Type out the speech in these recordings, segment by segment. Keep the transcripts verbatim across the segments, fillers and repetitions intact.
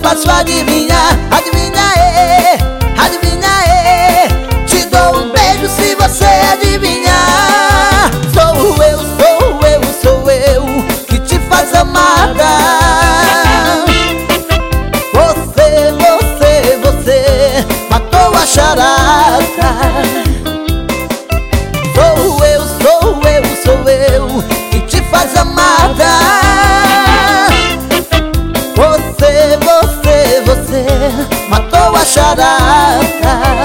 posso adivinhar. Adivinha, é, adivinha, é. Te dou um beijo se você adivinhar. Sou eu, sou eu, sou eu que te faz amada. Você, você, você matou a charada. Sou eu, sou eu, sou eu que te faz amada. Você, você, você matou a charada.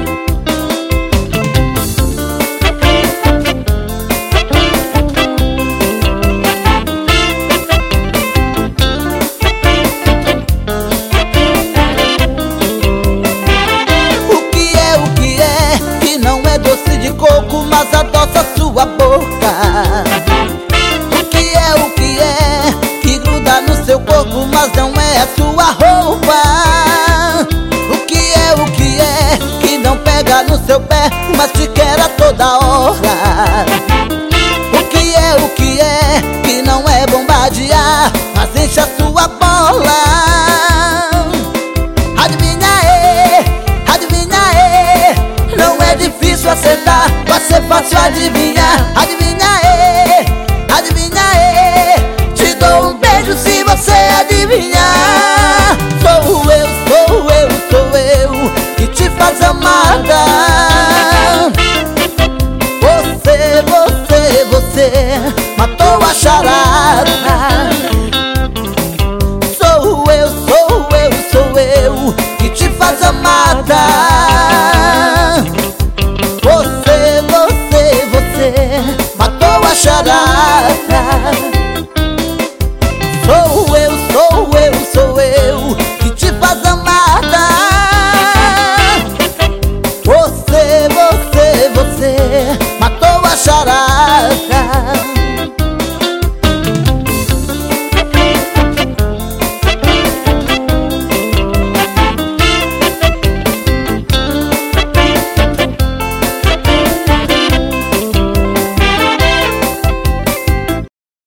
Mas adoça sua boca. O que é, o que é que gruda no seu corpo, mas não é a sua roupa? O que é, o que é que não pega no seu pé, mas te quer a toda hora?